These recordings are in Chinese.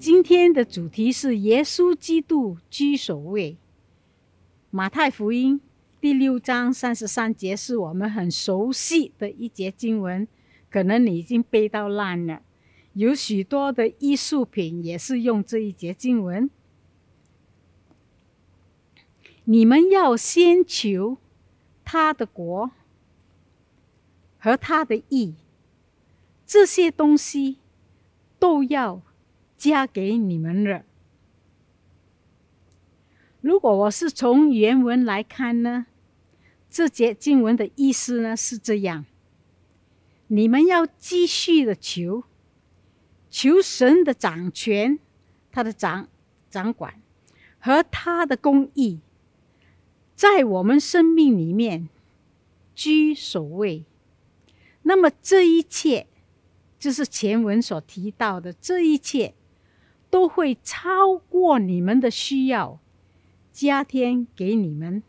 今天的主题是耶稣基督居首位。马太福音第6章33节是我们很熟悉的一节经文，可能你已经背到烂了。有许多的艺术品也是用这一节经文。你们要先求他的国和他的义，这些东西都要加给你们了。如果我是从原文来看呢，这节经文的意思呢是这样：你们要继续的求神的掌权，他的掌管和他的公义，在我们生命里面居首位。那么这一切就是前文所提到的，这一切都会超过你们的需要，加添给你们。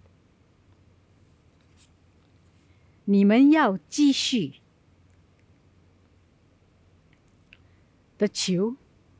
你们要继续的求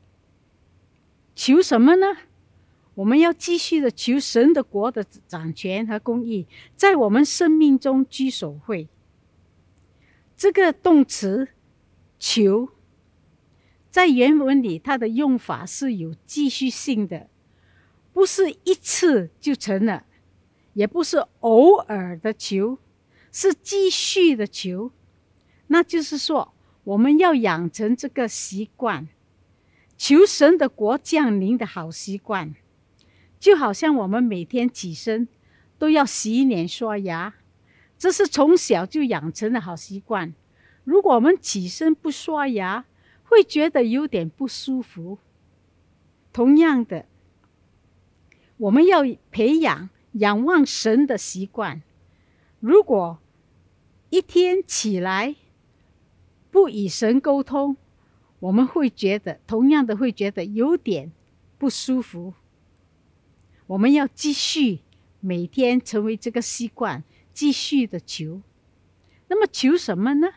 什么呢？我们要继续的求神的国的掌权和公义，在我们生命中居首位。这个动词求在原文里，它的用法是有继续性的，不是一次就成了，也不是偶尔的求，是继续的求。那就是说，我们要养成这个习惯，求神的国降临的好习惯。就好像我们每天起身都要洗脸刷牙，这是从小就养成的好习惯。如果我们起身不刷牙，会觉得有点不舒服。同样的，我们要培养仰望神的习惯。如果一天起来不与神沟通，我们会觉得有点不舒服。我们要继续每天成为这个习惯，继续的求。那么求什么呢？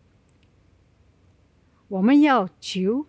我们要求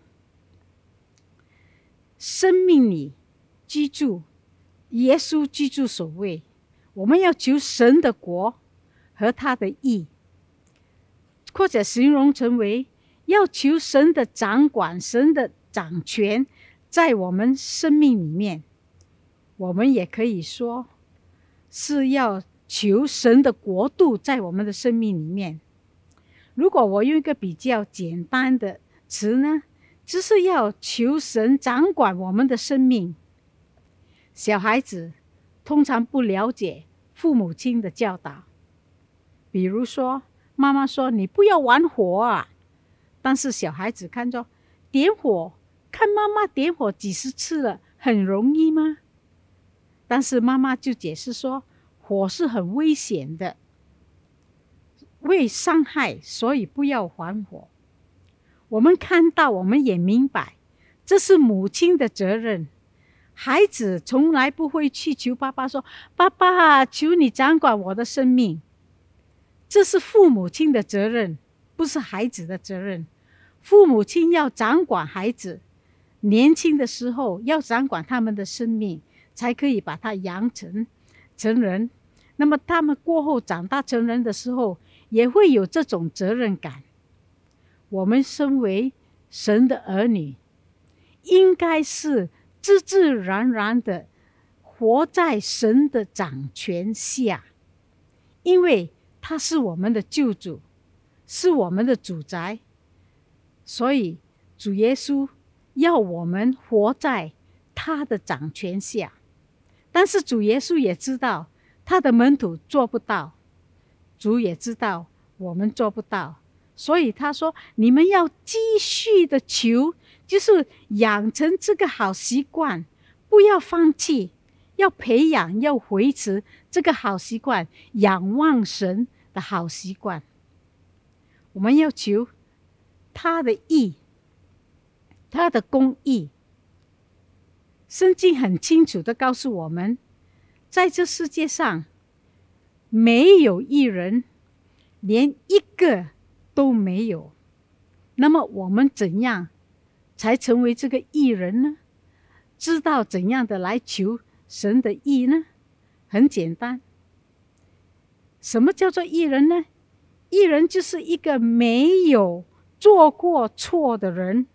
生命里居住，耶稣居住首位。我们要求神的国和他的义，或者形容成为要求神的掌管，神的掌权在我们生命里面。我们也可以说是要求神的国度在我们的生命里面。如果我用一个比较简单的词呢，就是要求神掌管我们的生命。小孩子通常不了解父母亲的教导，比如说妈妈说你不要玩火啊，但是小孩子看着点火，看妈妈点火几十次了，很容易吗？但是妈妈就解释说，火是很危险的，会伤害，所以不要玩火。我们看到，我们也明白，这是母亲的责任。孩子从来不会去求爸爸说，爸爸，求你掌管我的生命。这是父母亲的责任，不是孩子的责任。父母亲要掌管孩子，年轻的时候要掌管他们的生命，才可以把他养成人。那么他们过后长大成人的时候，也会有这种责任感。我们身为神的儿女，应该是自自然然的活在神的掌权下，因为他是我们的救主，是我们的主宰。所以主耶稣要我们活在他的掌权下。但是主耶稣也知道他的门徒做不到，主也知道我们做不到，所以他说你们要继续的求，就是养成这个好习惯，不要放弃，要培养，要维持这个好习惯，仰望神的好习惯。我们要求他的义，他的公义。圣经很清楚地告诉我们，在这世界上没有一人，连一个都没有。那么我们怎样才成为这个义人呢？知道怎样的来求神的义呢？很简单，什么叫做义人呢？义人就是一个没有做过错的人。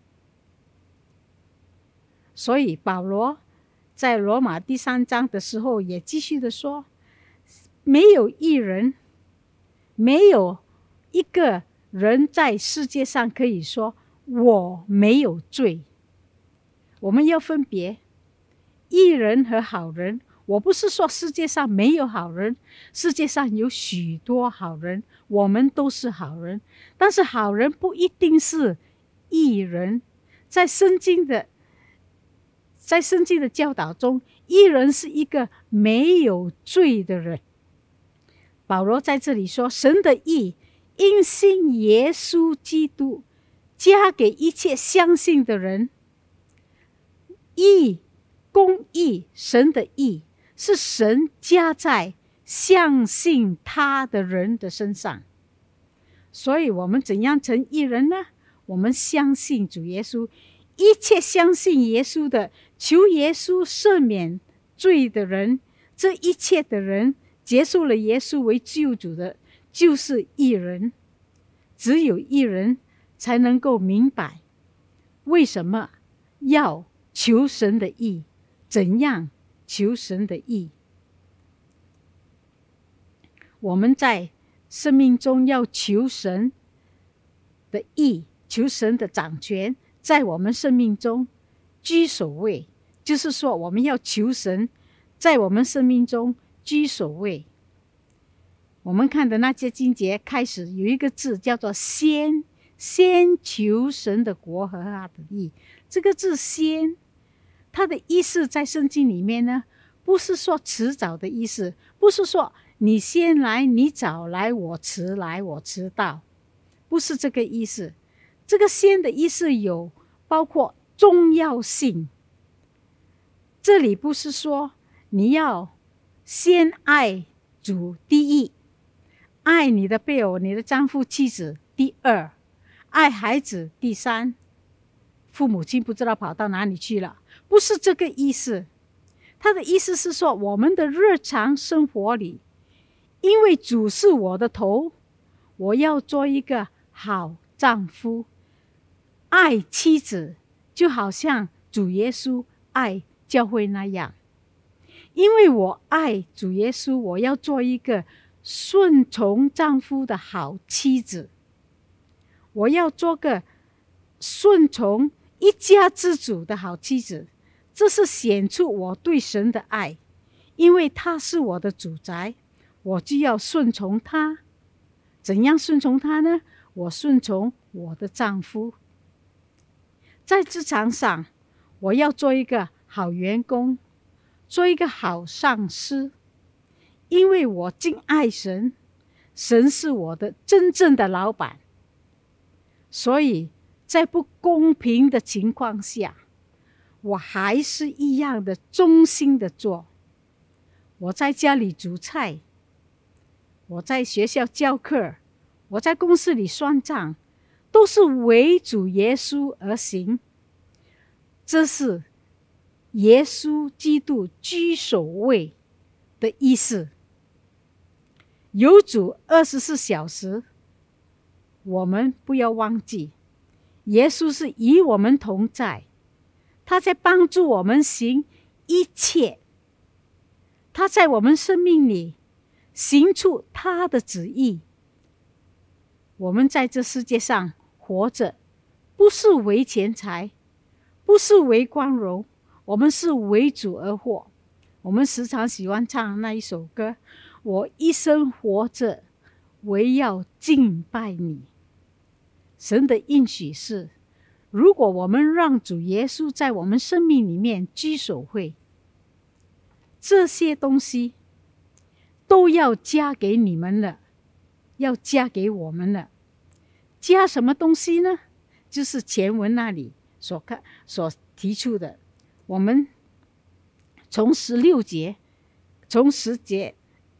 所以保罗在罗马第3章的时候也继续的说，没有义人，没有一个人在世界上可以说我没有罪。我们要分别义人和好人。我不是说世界上没有好人，世界上有许多好人，我们都是好人，但是好人不一定是义人。在圣经的教导中，义人是一个没有罪的人。保罗在这里说，神的义因信耶稣基督加给一切相信的人。义、公义，神的义是神加在相信他的人的身上。所以我们怎样成义人呢？我们相信主耶稣，一切相信耶稣的，求耶稣赦免罪的人，这一切的人接受了耶稣为救主的，就是义人。只有义人才能够明白为什么要求神的义，怎样求神的义。我们在生命中要求神的义，求神的掌权在我们生命中居首位，就是说我们要求神在我们生命中居首位。我们看的那些经节开始有一个字叫做先求神的国和他的义。这个字先，它的意思在圣经里面呢，不是说迟早的意思，不是说你先来你早来我迟来我迟到，不是这个意思。这个先的意思有包括重要性。这里不是说你要先爱主第一，爱你的配偶你的丈夫妻子第二，爱孩子第三，父母亲不知道跑到哪里去了，不是这个意思。他的意思是说，我们的日常生活里，因为主是我的头，我要做一个好丈夫，爱妻子就好像主耶稣爱教会那样。因为我爱主耶稣，我要做一个顺从丈夫的好妻子，我要做个顺从一家之主的好妻子。这是显出我对神的爱，因为他是我的主宰，我就要顺从他。怎样顺从他呢？我顺从我的丈夫。在职场上，我要做一个好员工，做一个好上司，因为我敬爱神，神是我的真正的老板。所以在不公平的情况下，我还是一样的忠心的做。我在家里煮菜，我在学校教课，我在公司里算账，都是为主耶稣而行。这是耶稣基督居首位的意思。有主24小时，我们不要忘记，耶稣是与我们同在，他在帮助我们行一切，他在我们生命里行出他的旨意。我们在这世界上活着，不是为钱财，不是为光荣，我们是为主而活。我们时常喜欢唱那一首歌，我一生活着，唯要敬拜你。神的应许是，如果我们让主耶稣在我们生命里面居首位，这些东西都要加给你们了，要加给我们了。加什么东西呢？就是前文那里所提出的。我们从16节，从10节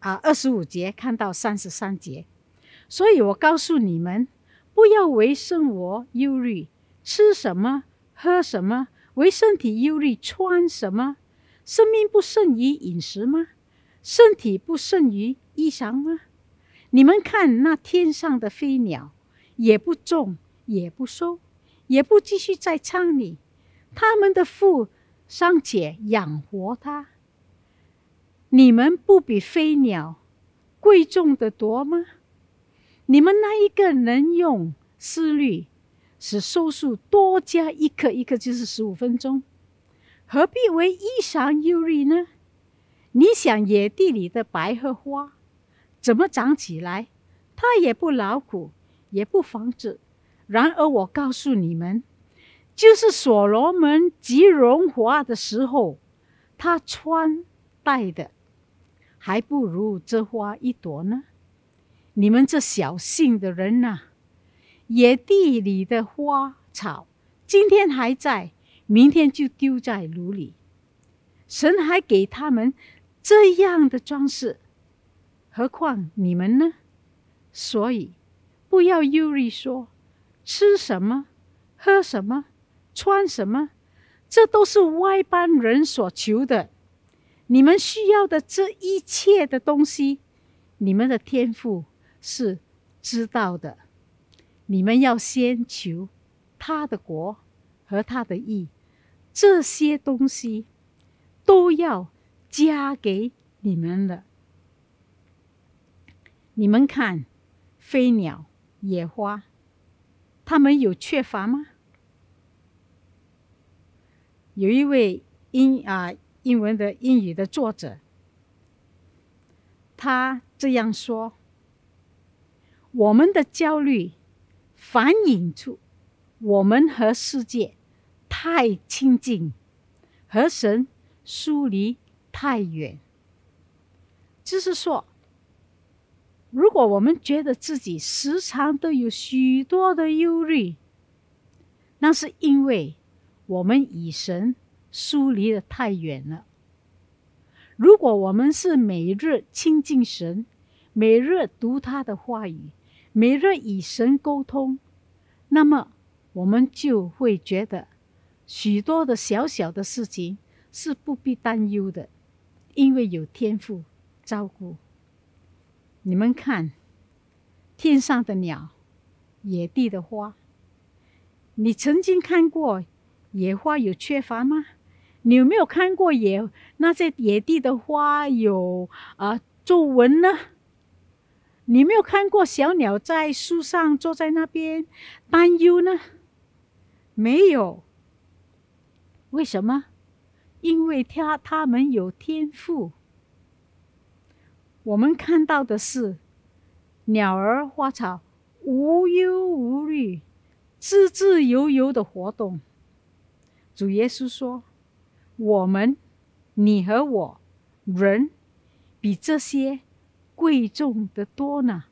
25节看到33节。所以我告诉你们，不要为生活忧虑，吃什么喝什么？为身体忧虑，穿什么？生命不胜于饮食吗？身体不胜于衣裳吗？你们看那天上的飞鸟，也不种，也不收，也不继续在仓里，他们的父尚且养活它，你们不比飞鸟贵重的多吗？你们那一个能用思虑使寿数多加一刻，一刻就是15分钟，何必为衣裳忧虑呢？你想野地里的百合花怎么长起来？它也不劳苦，也不纺织。然而我告诉你们，就是所罗门极荣华的时候，他穿戴的还不如这花一朵呢。你们这小信的人啊，野地里的花草今天还在，明天就丢在炉里。神还给他们这样的装饰，何况你们呢？所以不要忧虑说吃什么，喝什么，穿什么，这都是外邦人所求的。你们需要的这一切的东西，你们的天父是知道的。你们要先求他的国和他的义，这些东西都要加给你们了。你们看飞鸟、野花，他们有缺乏吗？有一位英语的作者，他这样说：我们的焦虑反映出我们和世界太亲近，和神疏离太远。就是说，如果我们觉得自己时常都有许多的忧虑，那是因为我们与神疏离得太远了。如果我们是每日亲近神，每日读他的话语，每日与神沟通，那么我们就会觉得许多的小小的事情是不必担忧的，因为有天父照顾。你们看天上的鸟，野地的花，你曾经看过野花有缺乏吗？你有没有看过那些野地的花有皱纹呢？你没有看过小鸟在树上坐在那边担忧呢？没有。为什么？因为他们有天赋。我们看到的是鸟儿花草无忧无虑，自自由由的活动。主耶稣说，你和我人比这些贵重的多呢。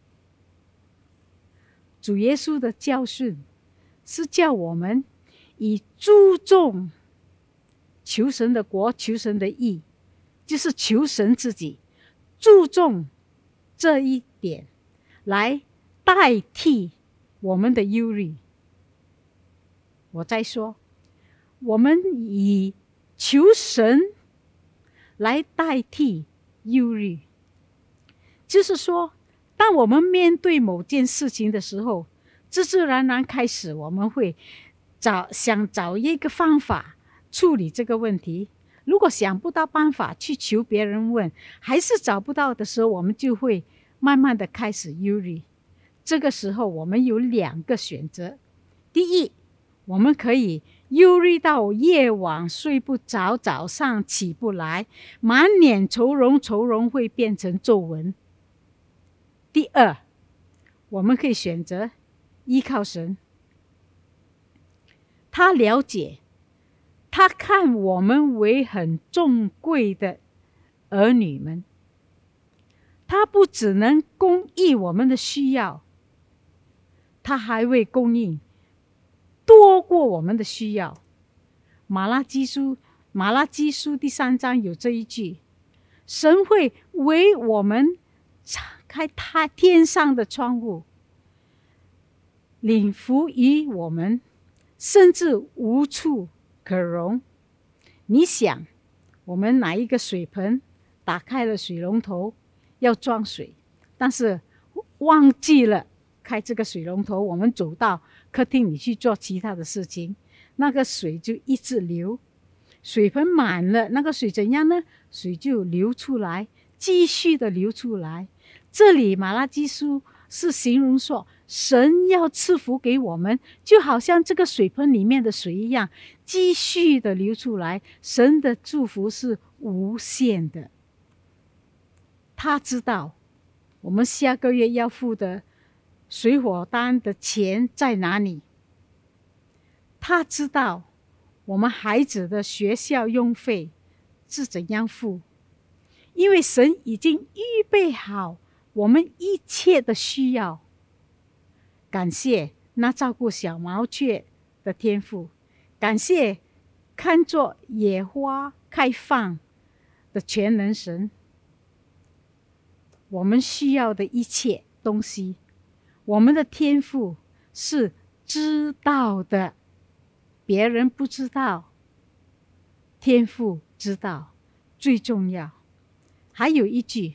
主耶稣的教训是叫我们以注重求神的国，求神的义，就是求神自己，注重这一点来代替我们的忧虑。我再说，我们以求神来代替忧虑，就是说，当我们面对某件事情的时候，自自然然开始我们会想找一个方法处理这个问题。如果想不到办法去求别人问，还是找不到的时候，我们就会慢慢的开始忧虑。这个时候我们有2个选择。第一，我们可以忧虑到夜晚睡不着，早上起不来，满脸愁容会变成皱纹。第二，我们可以选择依靠神，他了解，他看我们为很重贵的儿女们，他不只能供应我们的需要，他还会供应多过我们的需要。马拉基书第3章有这一句，神会为我们敞开他天上的窗户，领福于我们， 甚至无处可容。你想，我们拿一个水盆，打开了水龙头，要装水，但是忘记了开这个水龙头，我们走到客厅里去做其他的事情，那个水就一直流。水盆满了，那个水怎样呢？水就流出来，继续的流出来。这里马拉基书是形容说，神要赐福给我们，就好像这个水盆里面的水一样，继续的流出来。神的祝福是无限的。他知道我们下个月要付的水火单的钱在哪里，他知道我们孩子的学校用费是怎样付，因为神已经预备好我们一切的需要。感谢那照顾小毛雀的天父，感谢看作野花开放的全能神。我们需要的一切东西，我们的天父是知道的，别人不知道，天父知道，最重要。还有一句，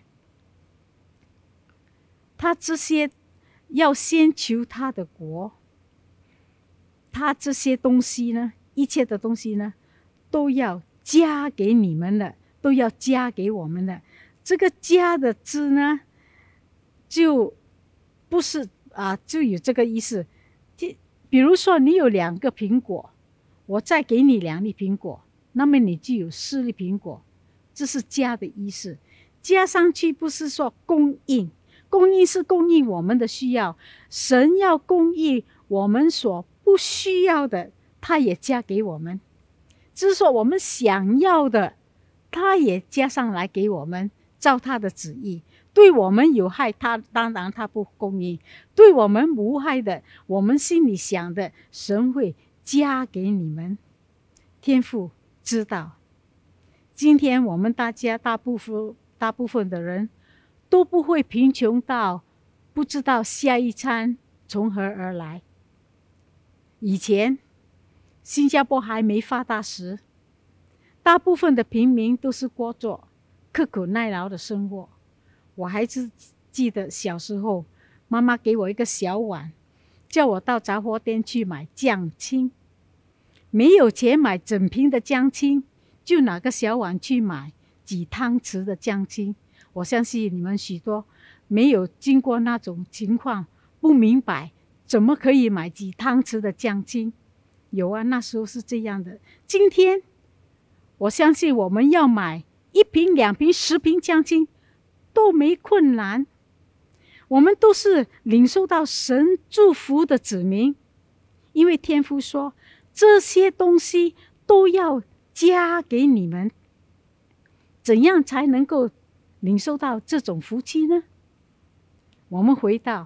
他这些要先求他的国，他这些东西呢，一切的东西呢，都要加给你们的，都要加给我们的。这个加的字呢，就不是就有这个意思。比如说你有2个苹果，我再给你2粒苹果，那么你就有4粒苹果，这是加的意思。加上去不是说供应，供应是供应我们的需要，神要供应我们所不需要的，他也加给我们。只是说我们想要的，他也加上来给我们，照他的旨意。对我们有害，当然他不供应；对我们无害的，我们心里想的，神会加给你们。天父知道，今天我们大家大部分的人都不会贫穷到不知道下一餐从何而来。以前新加坡还没发达时，大部分的平民都是过着刻苦耐劳的生活。我还是记得小时候，妈妈给我一个小碗，叫我到杂货店去买酱青。没有钱买整瓶的酱青，就拿个小碗去买几汤匙的酱青。我相信你们许多没有经过那种情况，不明白怎么可以买几汤匙的酱青。有啊，那时候是这样的。今天我相信我们要买1瓶、2瓶、10瓶酱青都没困难。我们都是领受到神祝福的子民，因为天父说这些东西都要加给你们。怎样才能够领受到这种福气呢？我们回到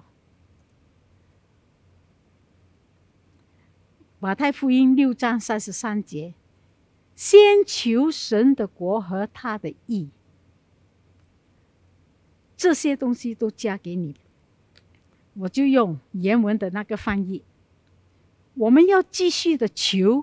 马太福音6章33节，先求神的国和他的义，这些东西都加给你。我就用原文的那个翻译，我们要继续的求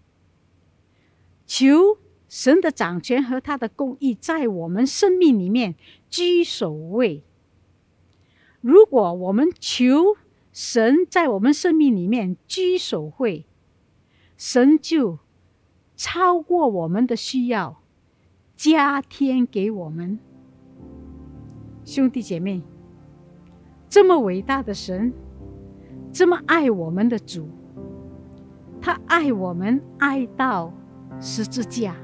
神的掌权和他的公义在我们生命里面居首位。如果我们求神在我们生命里面居首位，神就超过我们的需要，加添给我们。兄弟姐妹，这么伟大的神，这么爱我们的主，他爱我们爱到十字架。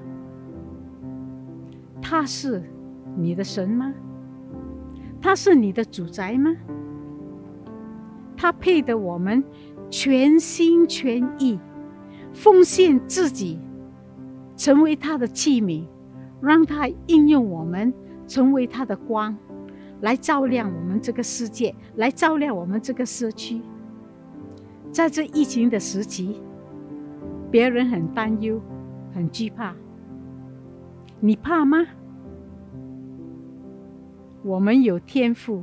他是你的神吗？他是你的主宰吗？他配得我们全心全意奉献自己，成为他的器皿，让他应用我们成为他的光，来照亮我们这个世界，来照亮我们这个社区。在这疫情的时期，别人很担忧，很惧怕，你怕吗？我们有天父，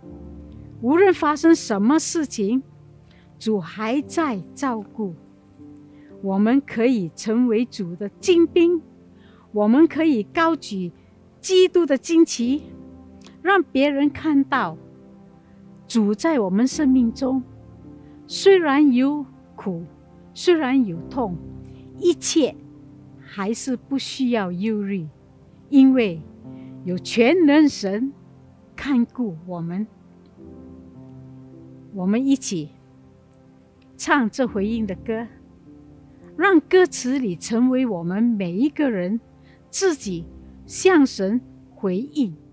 无论发生什么事情，主还在照顾， 我们可以成为主的精兵，我们可以高举基督的旌旗，让别人看到主在我们生命中，虽然有苦，虽然有痛，一切还是不需要忧虑，因为有全能神看顾我们。我们一起唱这回应的歌，让歌词里成为我们每一个人自己向神回应。